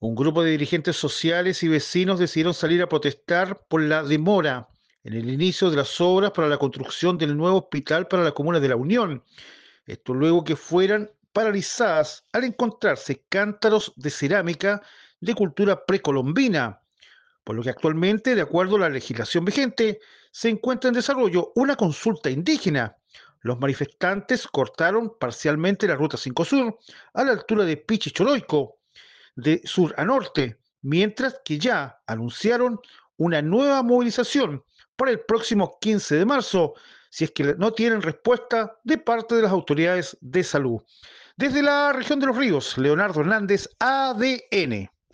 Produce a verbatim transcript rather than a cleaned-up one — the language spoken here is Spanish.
Un grupo de dirigentes sociales y vecinos decidieron salir a protestar por la demora en el inicio de las obras para la construcción del nuevo hospital para la comuna de La Unión. Esto luego que fueran paralizadas al encontrarse cántaros de cerámica de cultura precolombina, por lo que actualmente, de acuerdo a la legislación vigente, se encuentra en desarrollo una consulta indígena. Los manifestantes cortaron parcialmente la Ruta cinco Sur a la altura de Pichicholoico, de sur a norte, mientras que ya anunciaron una nueva movilización para el próximo quince de marzo, si es que no tienen respuesta de parte de las autoridades de salud. Desde la región de los ríos, Leonardo Hernández, A D N.